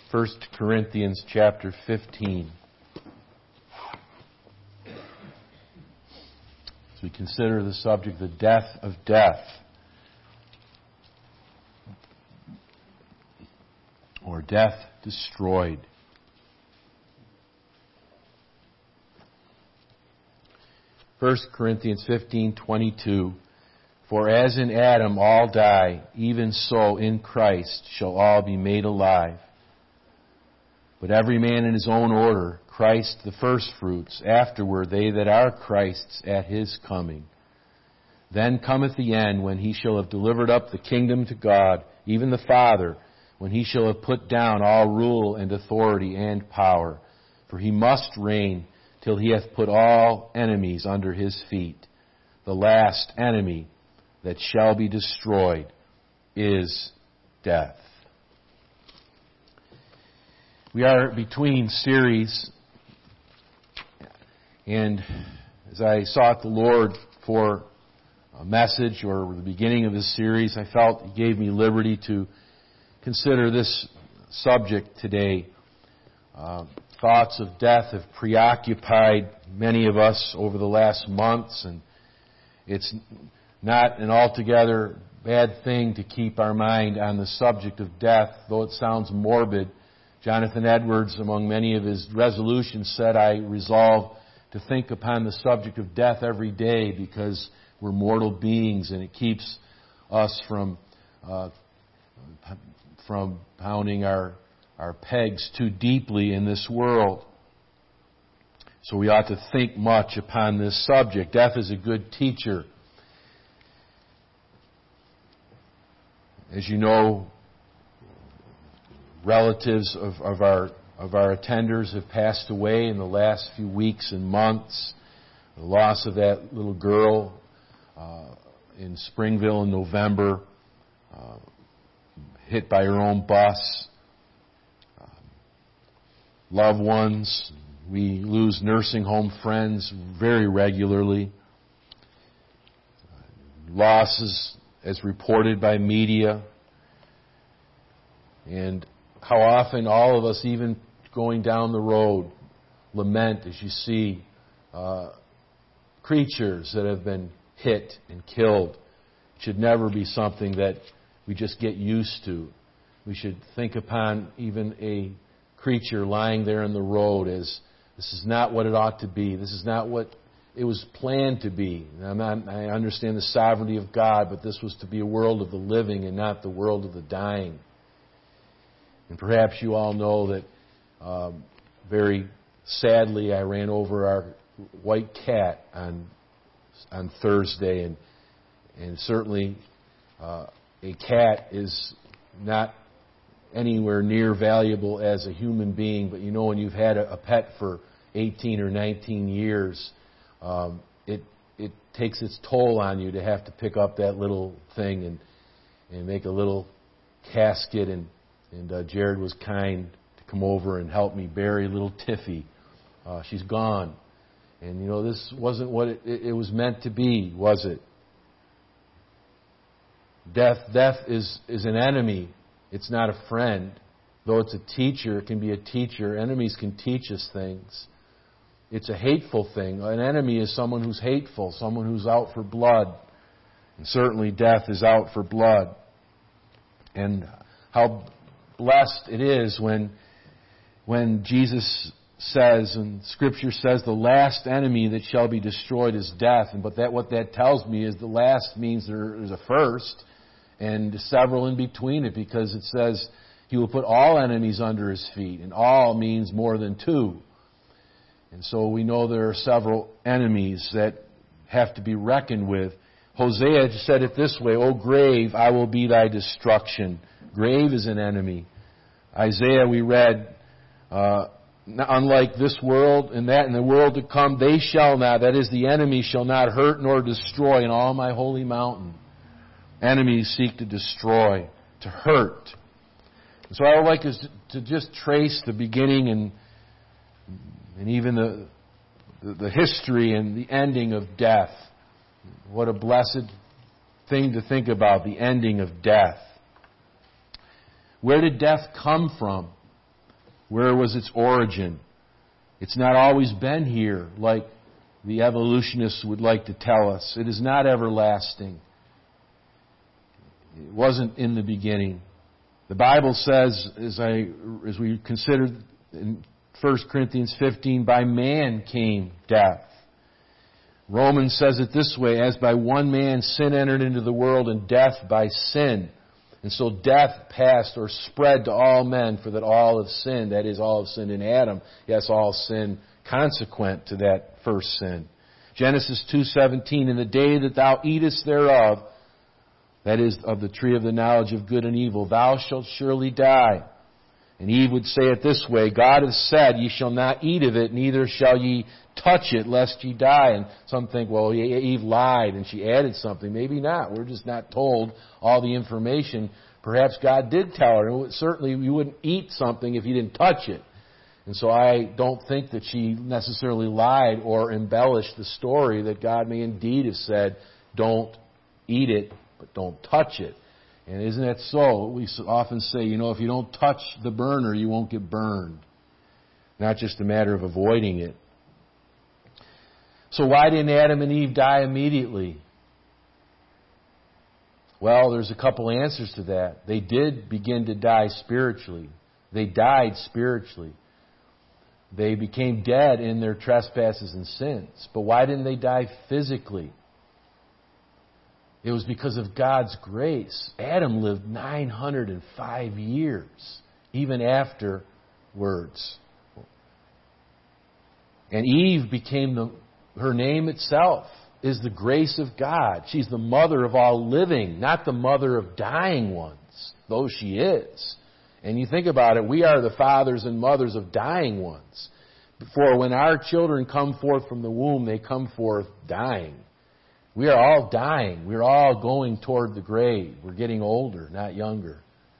1 Corinthians chapter 15. As we consider the subject, the death of death, or death destroyed. 1 Corinthians 15:22. For as in Adam all die, even so in Christ shall all be made alive. But every man in his own order, Christ the firstfruits, afterward they that are Christ's at his coming. Then cometh the end, when he shall have delivered up the kingdom to God, even the Father, when he shall have put down all rule and authority and power. For he must reign till he hath put all enemies under his feet. The last enemy that shall be destroyed is death. We are between series, and as I sought the Lord for a message or the beginning of this series, I felt He gave me liberty to consider this subject today. Thoughts of death have preoccupied many of us over the last months, and it's not an altogether bad thing to keep our mind on the subject of death, though it sounds morbid. Jonathan Edwards, among many of his resolutions, said, I resolve to think upon the subject of death every day because we're mortal beings, and it keeps us from pounding our pegs too deeply in this world. So we ought to think much upon this subject. Death is a good teacher. As you know, relatives of our attenders have passed away in the last few weeks and months. The loss of that little girl in Springville in November, hit by her own bus. Loved ones. We lose nursing home friends very regularly. Losses as reported by media. And how often all of us, even going down the road, lament as you see creatures that have been hit and killed. It should never be something that we just get used to. We should think upon even a creature lying there in the road as this is not what it ought to be. This is not what it was planned to be. I understand the sovereignty of God, but this was to be a world of the living and not the world of the dying. And perhaps you all know that very sadly I ran over our white cat on Thursday, and certainly a cat is not anywhere near valuable as a human being, but you know when you've had a pet for 18 or 19 years, it takes its toll on you to have to pick up that little thing and make a little casket, and Jared was kind to come over and help me bury little Tiffy. She's gone. And you know, this wasn't what it was meant to be, was it? Death is an enemy. It's not a friend. Though it's a teacher, it can be a teacher. Enemies can teach us things. It's a hateful thing. An enemy is someone who's hateful, someone who's out for blood. And certainly death is out for blood. And how blessed it is when Jesus says, and Scripture says, the last enemy that shall be destroyed is death. But what that tells me is the last means there is a first and several in between it, because it says He will put all enemies under His feet, and all means more than two. And so we know there are several enemies that have to be reckoned with. Hosea said it this way, O grave, I will be thy destruction. Grave is an enemy. Isaiah, we read, unlike this world and that in the world to come, they shall not, that is the enemy, shall not hurt nor destroy in all my holy mountain. Enemies seek to destroy, to hurt. And so I would like us to just trace the beginning and even the history and the ending of death. What a blessed thing to think about, the ending of death. Where did death come from? Where was its origin? It's not always been here, like the evolutionists would like to tell us. It is not everlasting. It wasn't in the beginning. The Bible says, as we considered in 1 Corinthians 15, by man came death. Romans says it this way, as by one man sin entered into the world, and death by sin. And so death passed or spread to all men, for that all have sinned. That is, all have sinned in Adam. Yes, all sin consequent to that first sin. Genesis 2:17, in the day that thou eatest thereof, that is, of the tree of the knowledge of good and evil, thou shalt surely die. And Eve would say it this way, God hath said, ye shall not eat of it, neither shall ye touch it, lest ye die. And some think, well, Eve lied and she added something. Maybe not. We're just not told all the information. Perhaps God did tell her. Certainly you wouldn't eat something if you didn't touch it. And so I don't think that she necessarily lied or embellished the story, that God may indeed have said, don't eat it, but don't touch it. And isn't that so? We often say, if you don't touch the burner, you won't get burned. Not just a matter of avoiding it. So why didn't Adam and Eve die immediately? Well, there's a couple answers to that. They did begin to die spiritually. They died spiritually. They became dead in their trespasses and sins. But why didn't they die physically? It was because of God's grace. Adam lived 905 years, even afterwards. And Eve became her name itself is the grace of God. She's the mother of all living, not the mother of dying ones, though she is. And you think about it, we are the fathers and mothers of dying ones. For when our children come forth from the womb, they come forth dying. We are all dying. We're all going toward the grave. We're getting older, not younger.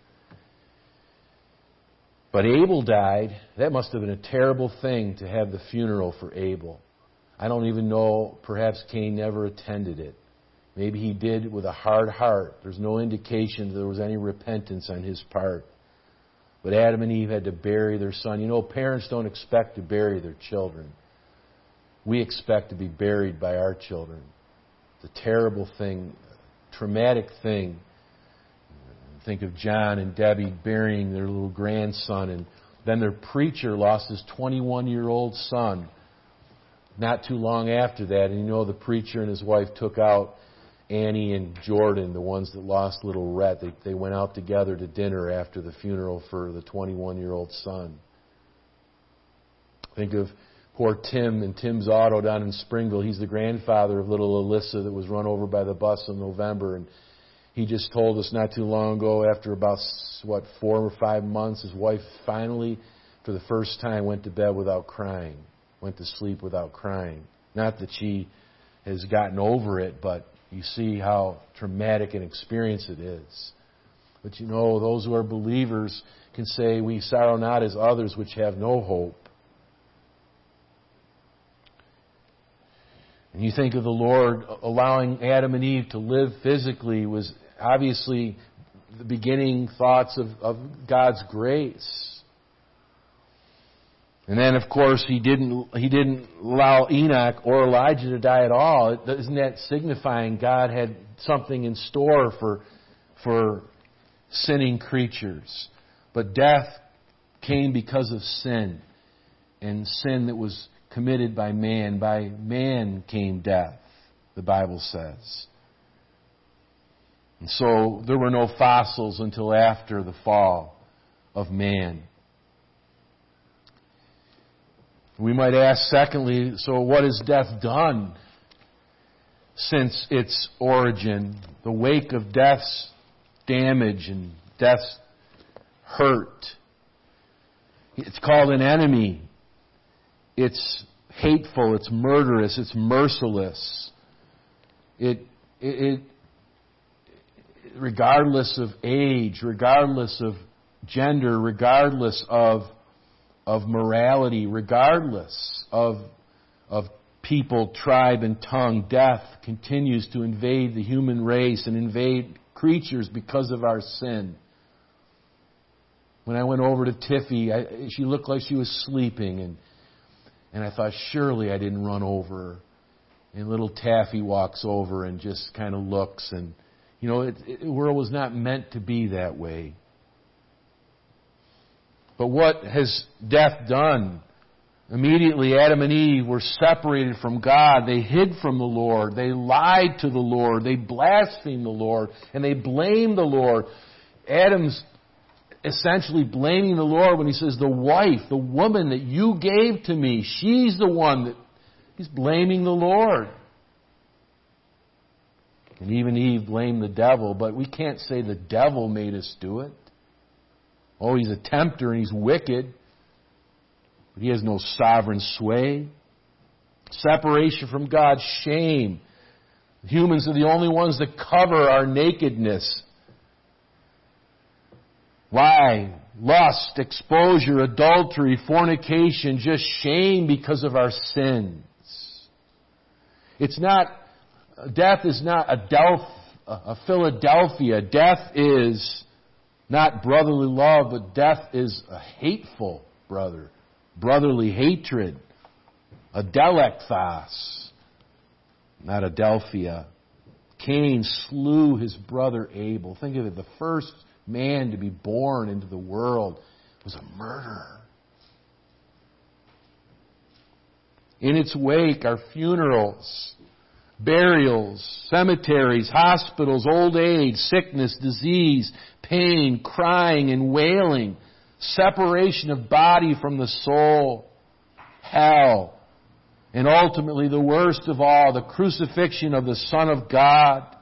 But Abel died. That must have been a terrible thing to have the funeral for Abel. I don't even know, perhaps Cain never attended it. Maybe he did with a hard heart. There's no indication that there was any repentance on his part. But Adam and Eve had to bury their son. Parents don't expect to bury their children. We expect to be buried by our children. It's a terrible thing, traumatic thing. Think of John and Debbie burying their little grandson, and then their preacher lost his 21-year-old son not too long after that. And the preacher and his wife took out Annie and Jordan, the ones that lost little Rhett. They went out together to dinner after the funeral for the 21-year-old son. Think of poor Tim and Tim's Auto down in Springville. He's the grandfather of little Alyssa that was run over by the bus in November. And he just told us not too long ago, after about, 4 or 5 months, his wife finally, for the first time, went to bed without crying. Went to sleep without crying. Not that she has gotten over it, but you see how traumatic an experience it is. But those who are believers can say, we sorrow not as others which have no hope. And you think of the Lord allowing Adam and Eve to live physically was obviously the beginning thoughts of God's grace. And then, of course, He didn't allow Enoch or Elijah to die at all. Isn't that signifying God had something in store for sinning creatures? But death came because of sin, and sin that was committed by man. By man came death, the Bible says. And so there were no fossils until after the fall of man. We might ask, secondly, so what has death done since its origin? The wake of death's damage and death's hurt. It's called an enemy. It's hateful, it's murderous, it's merciless. It regardless of age, regardless of gender, regardless of morality, regardless of people, tribe, and tongue, death continues to invade the human race and invade creatures because of our sin. When I went over to Tiffy, she looked like she was sleeping, and I thought, surely I didn't run over her. And little Taffy walks over and just kind of looks, and the world was not meant to be that way. But what has death done? Immediately, Adam and Eve were separated from God. They hid from the Lord. They lied to the Lord. They blasphemed the Lord. And they blamed the Lord. Adam's essentially blaming the Lord when he says, the wife, the woman that you gave to me, she's the one that... He's blaming the Lord. And even Eve blamed the devil, but we can't say the devil made us do it. Oh, he's a tempter and he's wicked. But he has no sovereign sway. Separation from God, shame. Humans are the only ones that cover our nakedness. Why? Lust, exposure, adultery, fornication, just shame because of our sins. Death is not a Philadelphia. Death is not brotherly love, but death is a hateful brotherly hatred. A delekthos, not Adelphia. Cain slew his brother Abel. Think of it, the first man to be born into the world was a murderer. In its wake are funerals, burials, cemeteries, hospitals, old age, sickness, disease, pain, crying and wailing, separation of body from the soul, hell, and ultimately the worst of all, the crucifixion of the Son of God.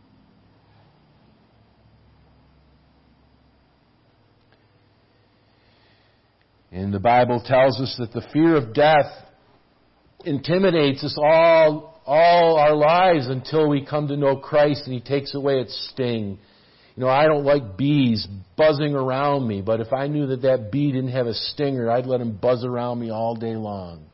And the Bible tells us that the fear of death intimidates us all our lives until we come to know Christ and He takes away its sting. I don't like bees buzzing around me, but if I knew that bee didn't have a stinger, I'd let him buzz around me all day long.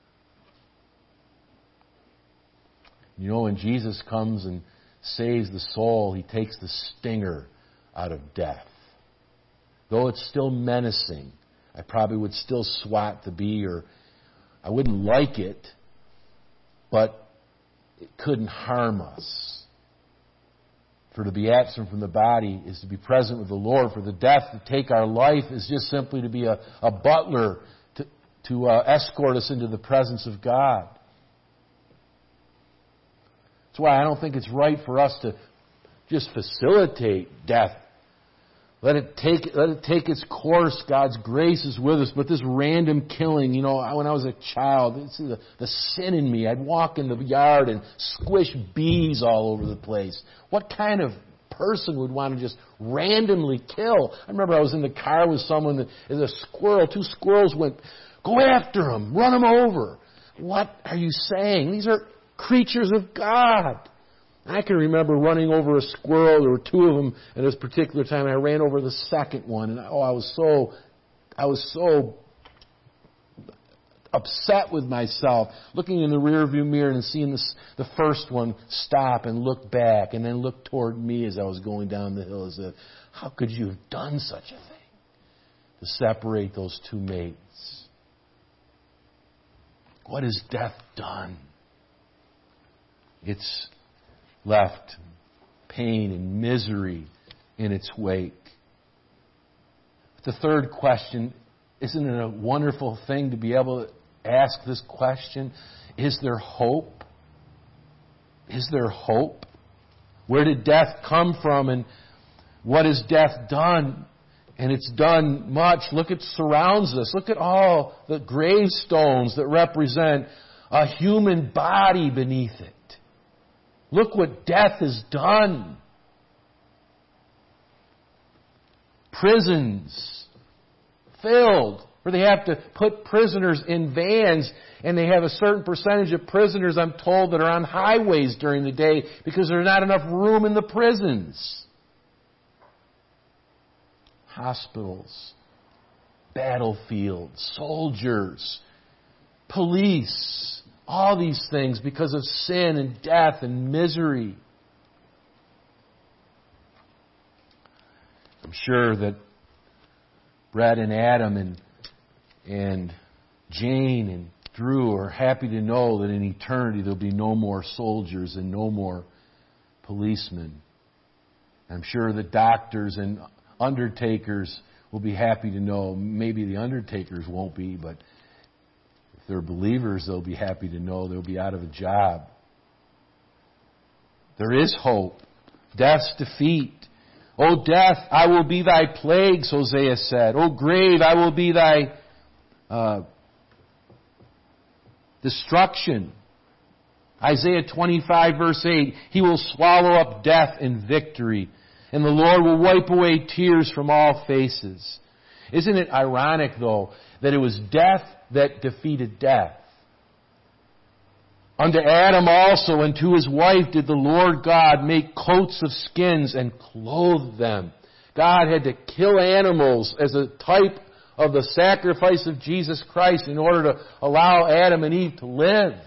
When Jesus comes and saves the soul, He takes the stinger out of death. Though it's still menacing, I probably would still swat the bee, or I wouldn't like it, but it couldn't harm us. For to be absent from the body is to be present with the Lord. For the death to take our life is just simply to be a butler to escort us into the presence of God. That's why I don't think it's right for us to just facilitate death. Let it take its course. God's grace is with us. But this random killing, when I was a child, the sin in me, I'd walk in the yard and squish bees all over the place. What kind of person would want to just randomly kill? I remember I was in the car with someone, and two squirrels went, go after them, run them over. What are you saying? These are creatures of God. I can remember running over a squirrel. There were two of them at this particular time. I ran over the second one, and I was so upset with myself, looking in the rearview mirror and seeing the first one stop and look back, and then look toward me as I was going down the hill. As if, how could you have done such a thing to separate those two mates? What has death done? It's left pain and misery in its wake. The third question, isn't it a wonderful thing to be able to ask this question? Is there hope? Is there hope? Where did death come from, and what has death done? And it's done much. Look, it surrounds us. Look at all the gravestones that represent a human body beneath it. Look what death has done. Prisons filled, where they have to put prisoners in vans, and they have a certain percentage of prisoners, I'm told, that are on highways during the day because there's not enough room in the prisons. Hospitals, battlefields, soldiers, police, all these things because of sin and death and misery. I'm sure that Brett and Adam and Jane and Drew are happy to know that in eternity there'll be no more soldiers and no more policemen. I'm sure the doctors and undertakers will be happy to know. Maybe the undertakers won't be, but if they're believers, they'll be happy to know they'll be out of a job. There is hope. Death's defeat. O death, I will be thy plagues, Hosea said. O grave, I will be thy destruction. Isaiah 25 verse 8, He will swallow up death in victory, and the Lord will wipe away tears from all faces. Isn't it ironic, though, that it was death that defeated death? Unto Adam also and to his wife did the Lord God make coats of skins and clothe them. God had to kill animals as a type of the sacrifice of Jesus Christ in order to allow Adam and Eve to live.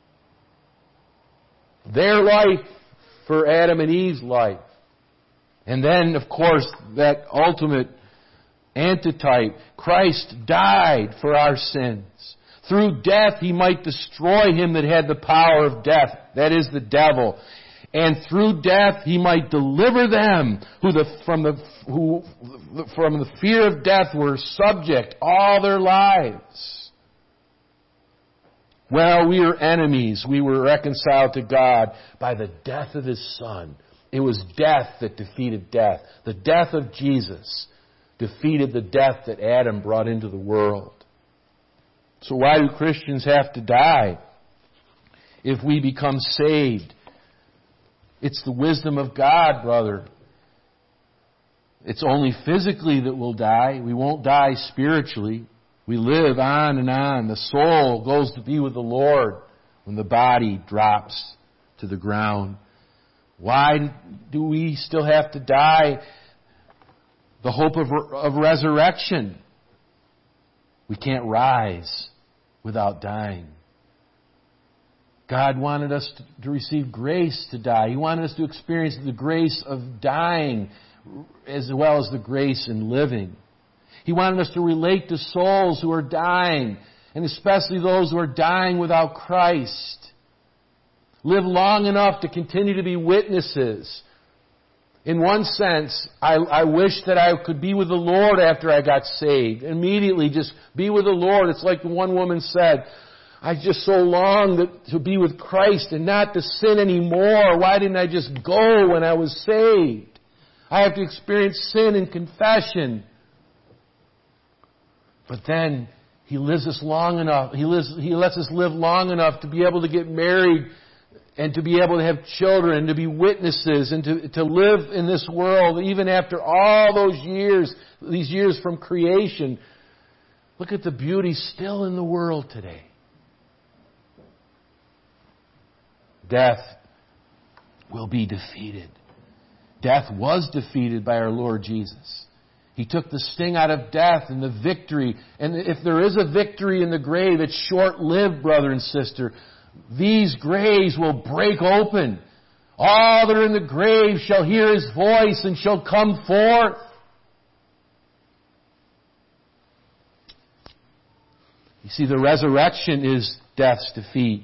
Their life for Adam and Eve's life. And then, of course, that ultimate antitype, Christ died for our sins. Through death He might destroy him that had the power of death, that is the devil. And through death He might deliver them who from the fear of death were subject all their lives. Well, we were enemies. We were reconciled to God by the death of His Son. It was death that defeated death. The death of Jesus defeated the death that Adam brought into the world. So why do Christians have to die if we become saved? It's the wisdom of God, brother. It's only physically that we'll die. We won't die spiritually. We live on and on. The soul goes to be with the Lord when the body drops to the ground. Why do we still have to die? The hope of resurrection. We can't rise without dying. God wanted us to receive grace to die. He wanted us to experience the grace of dying as well as the grace in living. He wanted us to relate to souls who are dying, and especially those who are dying without Christ. Live long enough to continue to be witnesses. In one sense, I wish that I could be with the Lord after I got saved. Immediately just be with the Lord. It's like the one woman said, I just so long to be with Christ and not to sin anymore. Why didn't I just go when I was saved? I have to experience sin and confession. But then He lives us long enough. He lets us live long enough to be able to get married and to be able to have children, to be witnesses, and to live in this world even after all these years from creation. Look at the beauty still in the world today. Death will be defeated. Death was defeated by our Lord Jesus. He took the sting out of death and the victory. And if there is a victory in the grave, it's short-lived, brother and sister. These graves will break open. All that are in the grave shall hear His voice and shall come forth. You see, the resurrection is death's defeat.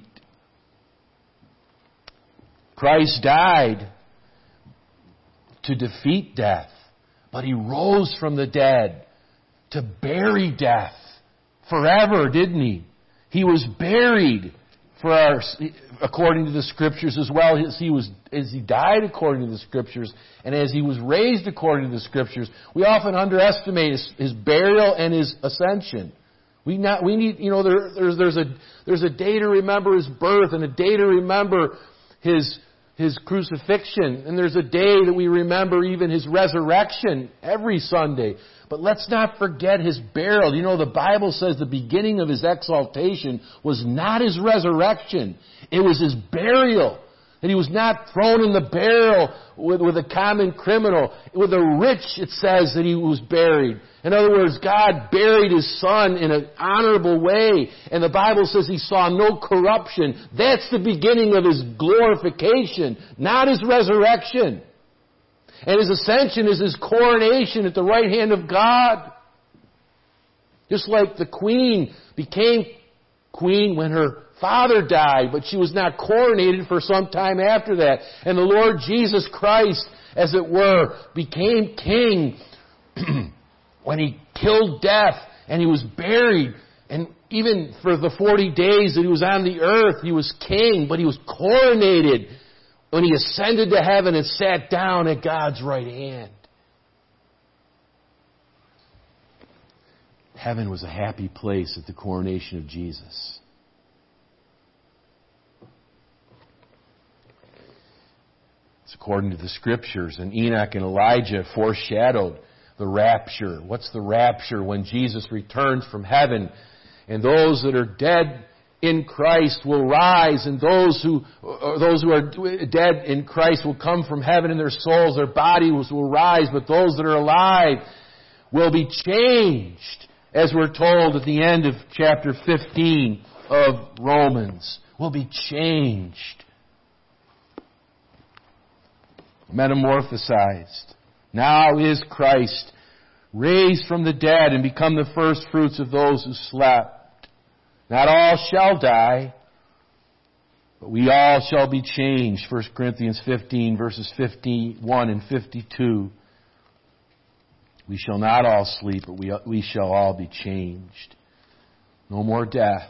Christ died to defeat death, but He rose from the dead to bury death forever, didn't He? He was buried according to the Scriptures, as well as He died according to the Scriptures, and as He was raised according to the Scriptures. We often underestimate His burial and His ascension. There's a day to remember His birth and a day to remember His crucifixion, and there's a day that we remember even His resurrection every Sunday. But let's not forget His burial. You know, the Bible says the beginning of His exaltation was not His resurrection. It was His burial. That He was not thrown in the barrel with a common criminal. With the rich, it says that He was buried. In other words, God buried His Son in an honorable way. And the Bible says He saw no corruption. That's the beginning of His glorification, not His resurrection. And His ascension is His coronation at the right hand of God. Just like the queen became queen when her father died, but she was not coronated for some time after that. And the Lord Jesus Christ, as it were, became king when He killed death and He was buried. And even for the 40 days that He was on the earth, He was king, but He was coronated when He ascended to heaven and sat down at God's right hand. Heaven was a happy place at the coronation of Jesus. It's according to the Scriptures. And Enoch and Elijah foreshadowed the rapture. What's the rapture? When Jesus returns from heaven, and those that are dead in Christ will rise, and those who are dead in Christ will come from heaven in their souls, their bodies will rise, but those that are alive will be changed, as we're told at the end of chapter 15 of Romans. Will be changed. Metamorphosized. Now is Christ raised from the dead and become the first fruits of those who slept. Not all shall die, but we all shall be changed. 1 Corinthians 15 verses 51 and 52. We shall not all sleep, but we shall all be changed. No more death.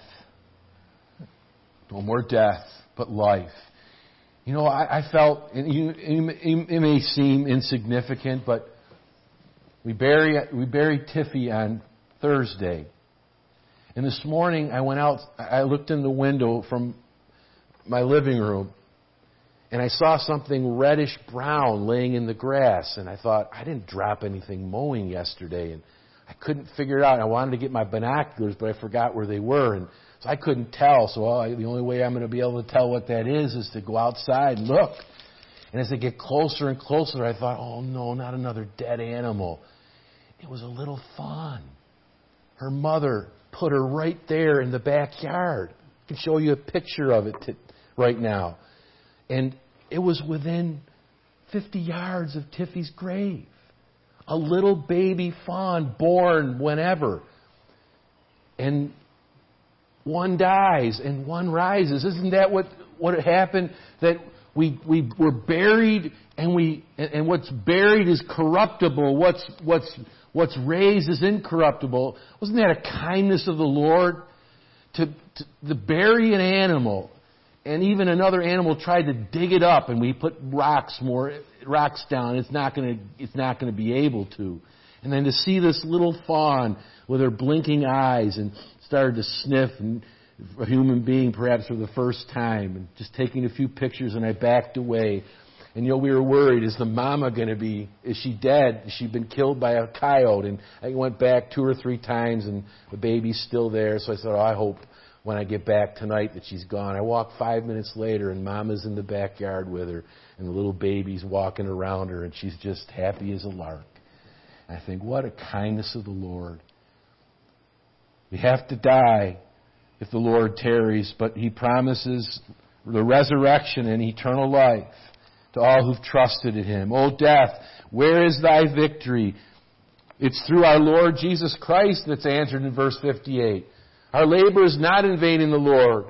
No more death, but life. You know, I felt, it may seem insignificant, but we buried Tiffy on Thursday. And this morning I went out, I looked in the window from my living room, and I saw something reddish brown laying in the grass. And I thought, I didn't drop anything mowing yesterday. And I couldn't figure it out. I wanted to get my binoculars, but I forgot where they were. And so I couldn't tell. So the only way I'm going to be able to tell what that is to go outside and look. And as I get closer and closer, I thought, oh no, not another dead animal. It was a little fawn. Her mother put her right there in the backyard. I can show you a picture of it right now. And it was within 50 yards of Tiffy's grave. A little baby fawn born whenever. And one dies and one rises. Isn't that what happened? That we were buried, and what's buried is corruptible. What's raised is incorruptible. Wasn't that a kindness of the Lord to bury an animal? And even another animal tried to dig it up, and we put rocks down. It's not going to be able to. And then to see this little fawn with her blinking eyes and started to sniff, and a human being perhaps for the first time, and just taking a few pictures, and I backed away. And we were worried, is the mama going to be, is she dead? Has she been killed by a coyote? And I went back 2 or 3 times, and the baby's still there. So I said, I hope when I get back tonight that she's gone. I walk 5 minutes later, and Mama's in the backyard with her, and the little baby's walking around her, and she's just happy as a lark. And I think, what a kindness of the Lord. We have to die if the Lord tarries, but He promises the resurrection and eternal life to all who've trusted in Him. O death, where is thy victory? It's through our Lord Jesus Christ that's answered in verse 58. Our labor is not in vain in the Lord.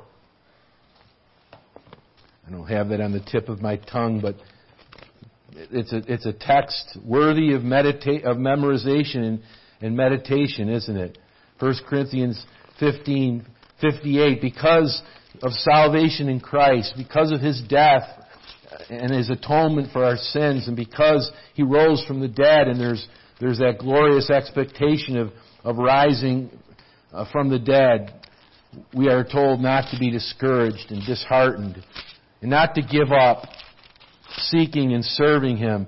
I don't have that on the tip of my tongue, but it's a text worthy of memorization and meditation, isn't it? 1 Corinthians 15:58. Because of salvation in Christ, because of His death and His atonement for our sins, and because He rose from the dead, and there's that glorious expectation of rising from the dead, we are told not to be discouraged and disheartened, and not to give up seeking and serving Him.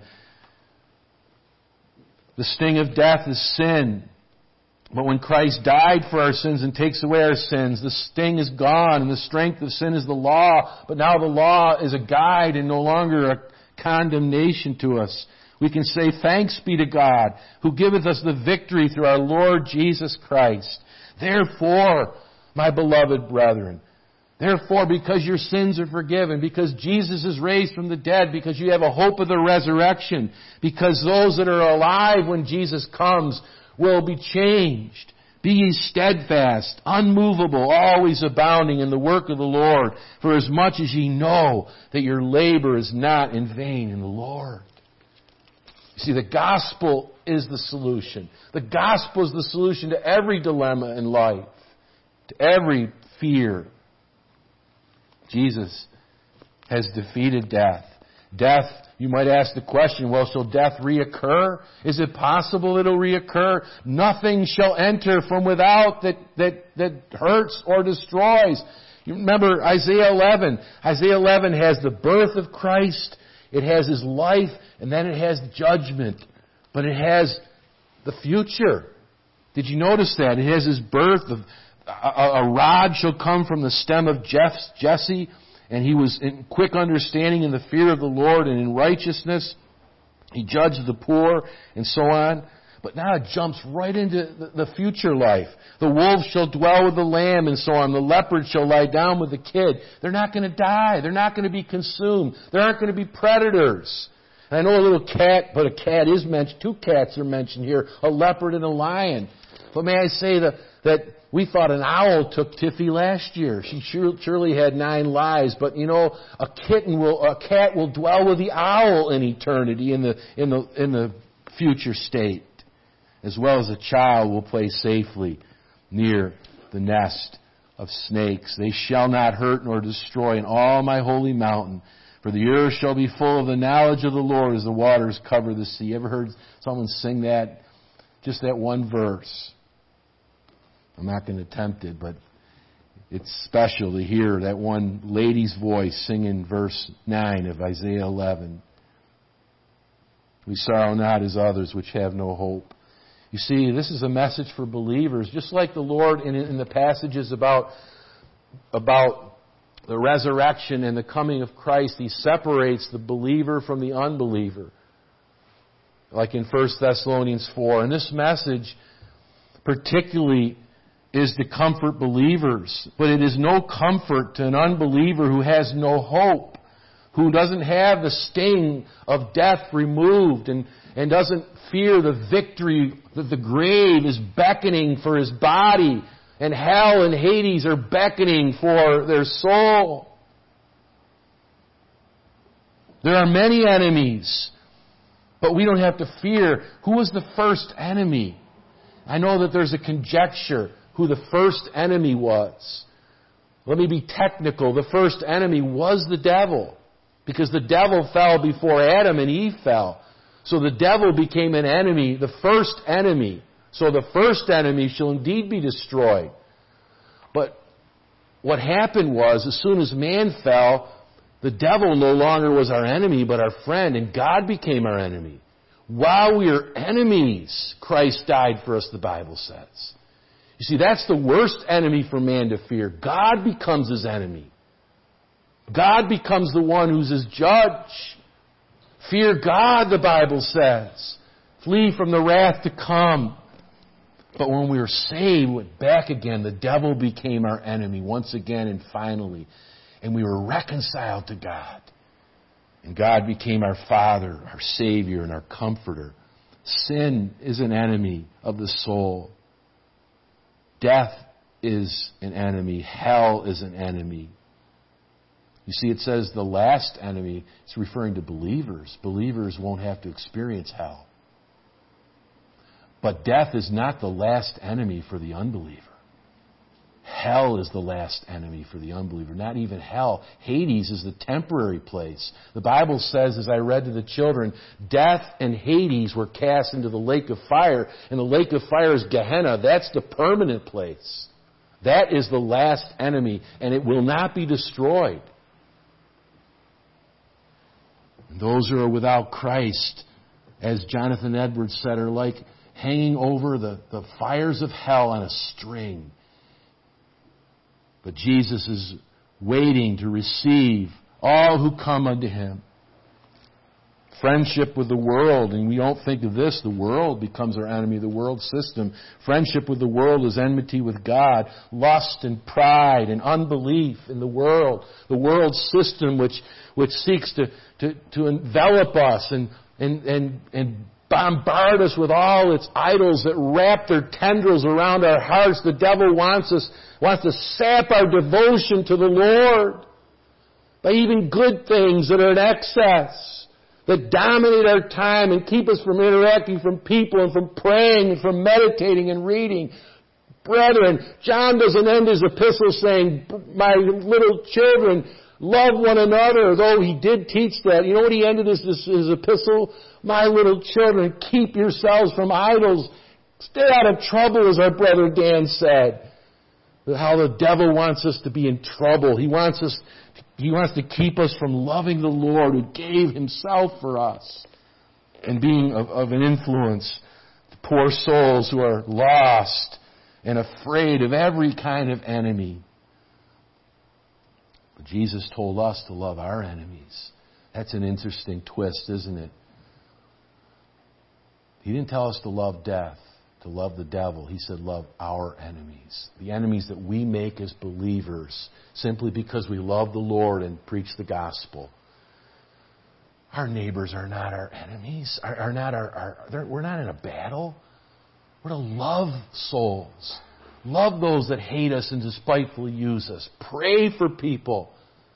The sting of death is sin. But when Christ died for our sins and takes away our sins, the sting is gone, and the strength of sin is the law. But now the law is a guide and no longer a condemnation to us. We can say, thanks be to God, who giveth us the victory through our Lord Jesus Christ. Therefore, my beloved brethren, therefore, because your sins are forgiven, because Jesus is raised from the dead, because you have a hope of the resurrection, because those that are alive when Jesus comes will be changed, Be ye steadfast, unmovable, always abounding in the work of the Lord, for as much as ye know that your labor is not in vain in the Lord. You see, the gospel is the solution. The gospel is the solution to every dilemma in life, to every fear. Jesus has defeated death. Death, you might ask the question, well, shall death reoccur? Is it possible it'll reoccur? Nothing shall enter from without that hurts or destroys. You remember Isaiah 11. Isaiah 11 has the birth of Christ, it has His life, and then it has judgment. But it has the future. Did you notice that? It has His birth. A rod shall come from the stem of Jesse. And He was in quick understanding in the fear of the Lord and in righteousness. He judged the poor and so on. But now it jumps right into the future life. The wolf shall dwell with the lamb and so on. The leopard shall lie down with the kid. They're not going to die. They're not going to be consumed. There aren't going to be predators. And I know a little cat, but a cat is mentioned. 2 cats are mentioned here. A leopard and a lion. But may I say that we thought an owl took Tiffy last year. She surely had 9 lives, but you know, a cat will dwell with the owl in eternity in the future state, as well as a child will play safely near the nest of snakes. They shall not hurt nor destroy in all my holy mountain, for the earth shall be full of the knowledge of the Lord as the waters cover the sea. Ever heard someone sing that? Just that one verse. I'm not going to attempt it, but it's special to hear that one lady's voice singing verse 9 of Isaiah 11. We sorrow not as others which have no hope. You see, this is a message for believers, just like the Lord in the passages about the resurrection and the coming of Christ. He separates the believer from the unbeliever, like in 1 Thessalonians 4. And this message particularly is to comfort believers, but it is no comfort to an unbeliever who has no hope, who doesn't have the sting of death removed and doesn't fear the victory that the grave is beckoning for his body and hell and Hades are beckoning for their soul. There are many enemies, but we don't have to fear. Who was the first enemy? I know that there's a conjecture who the first enemy was. Let me be technical. The first enemy was the devil, because the devil fell before Adam and Eve fell. So the devil became an enemy, the first enemy. So the first enemy shall indeed be destroyed. But what happened was, as soon as man fell, the devil no longer was our enemy, but our friend, and God became our enemy. While we are enemies, Christ died for us, the Bible says. You see, that's the worst enemy for man to fear. God becomes his enemy. God becomes the one who's his judge. Fear God, the Bible says. Flee from the wrath to come. But when we were saved, went back again, the devil became our enemy once again and finally. And we were reconciled to God. And God became our Father, our Savior, and our Comforter. Sin is an enemy of the soul. Death is an enemy. Hell is an enemy. You see, it says the last enemy. It's referring to believers. Believers won't have to experience hell. But death is not the last enemy for the unbeliever. Hell is the last enemy for the unbeliever. Not even hell. Hades is the temporary place. The Bible says, as I read to the children, death and Hades were cast into the lake of fire. And the lake of fire is Gehenna. That's the permanent place. That is the last enemy. And it will not be destroyed. And those who are without Christ, as Jonathan Edwards said, are like hanging over the fires of hell on a string. But Jesus is waiting to receive all who come unto Him. Friendship with the world, and we don't think of this, the world becomes our enemy, the world system. Friendship with the world is enmity with God. Lust and pride and unbelief in the world system which seeks to envelop us and bombard us with all its idols that wrap their tendrils around our hearts. The devil wants to sap our devotion to the Lord by even good things that are in excess, that dominate our time and keep us from interacting from people and from praying and from meditating and reading. Brethren, John doesn't end his epistle saying, my little children, love one another, though he did teach that. You know what he ended his epistle? My little children, keep yourselves from idols. Stay out of trouble, as our brother Dan said. How the devil wants us to be in trouble. He wants to keep us from loving the Lord who gave himself for us and being of an influence to poor souls who are lost and afraid of every kind of enemy. Jesus told us to love our enemies. That's an interesting twist, isn't it? He didn't tell us to love death, to love the devil. He said love our enemies. The enemies that we make as believers simply because we love the Lord and preach the gospel. Our neighbors are not our enemies. We're not in a battle. We're to love souls. Love those that hate us and despitefully use us. Pray for people,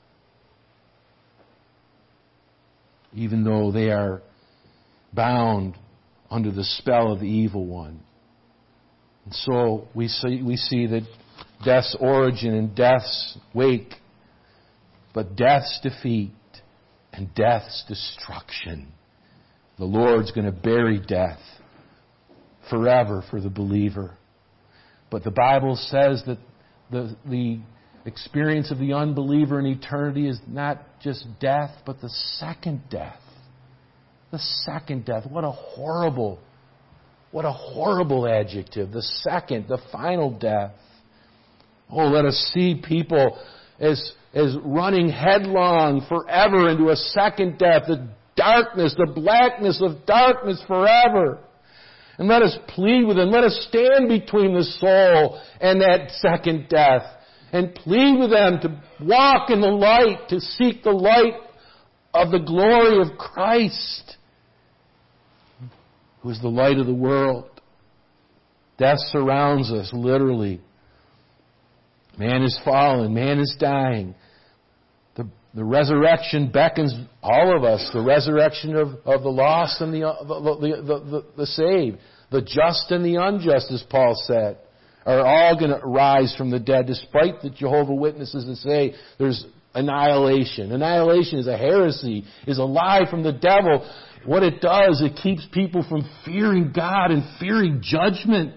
even though they are bound under the spell of the evil one. And so we see that death's origin and death's wake, but death's defeat and death's destruction. The Lord's going to bury death forever for the believer. But the Bible says that the experience of the unbeliever in eternity is not just death, but the second death. The second death. What a horrible adjective. The second, the final death. Oh, let us see people as running headlong forever into a second death. The darkness, the blackness of darkness forever. And let us plead with them. Let us stand between the soul and that second death. And plead with them to walk in the light, to seek the light of the glory of Christ, who is the light of the world. Death surrounds us, literally. Man is fallen. Man is dying. The resurrection beckons all of us. The resurrection of the lost and the saved. The just and the unjust, as Paul said, are all going to rise from the dead, despite the Jehovah's Witnesses that say there's annihilation. Annihilation is a heresy, is a lie from the devil. What it does, it keeps people from fearing God and fearing judgment.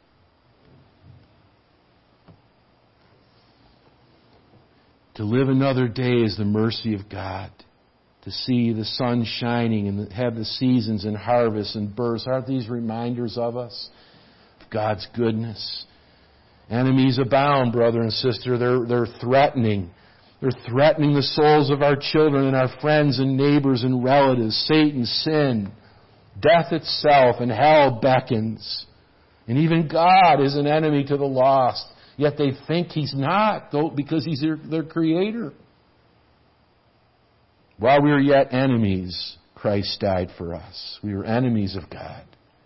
To live another day is the mercy of God. To see the sun shining and have the seasons and harvests and births. Aren't these reminders of us? Of God's goodness. Enemies abound, brother and sister. They're threatening. They're threatening the souls of our children and our friends and neighbors and relatives. Satan, sin, death itself, and hell beckons. And even God is an enemy to the lost. Yet they think He's not, though, because He's their Creator. While we were yet enemies, Christ died for us. We were enemies of God.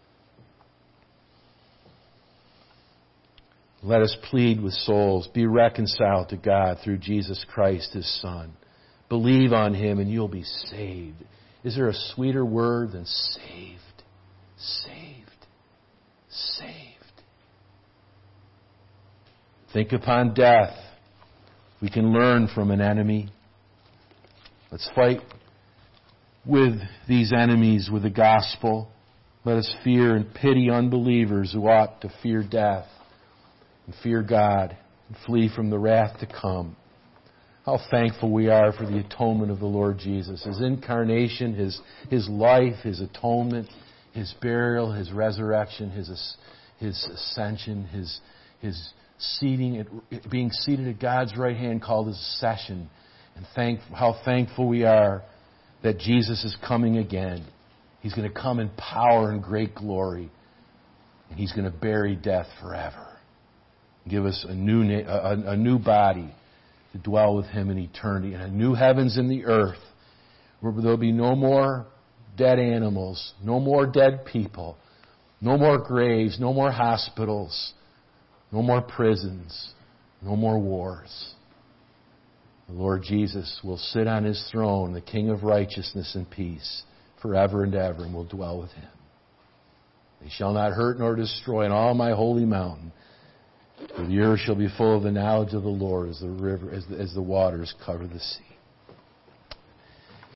Let us plead with souls. Be reconciled to God through Jesus Christ, His Son. Believe on Him and you'll be saved. Is there a sweeter word than saved? Saved. Saved. Think upon death. We can learn from an enemy. Let's fight with these enemies with the gospel. Let us fear and pity unbelievers who ought to fear death and fear God and flee from the wrath to come. How thankful we are for the atonement of the Lord Jesus. His incarnation, His life, His atonement, His burial, His resurrection, His ascension, His seating, being seated at God's right hand called His session. And how thankful we are that Jesus is coming again. He's going to come in power and great glory. And He's going to bury death forever. Give us a new body to dwell with Him in eternity. And a new heavens and the earth where there'll be no more dead animals, no more dead people, no more graves, no more hospitals, no more prisons, no more wars. The Lord Jesus will sit on His throne, the King of righteousness and peace, forever and ever, and will dwell with Him. They shall not hurt nor destroy in all my holy mountain, for the earth shall be full of the knowledge of the Lord as the waters cover the sea.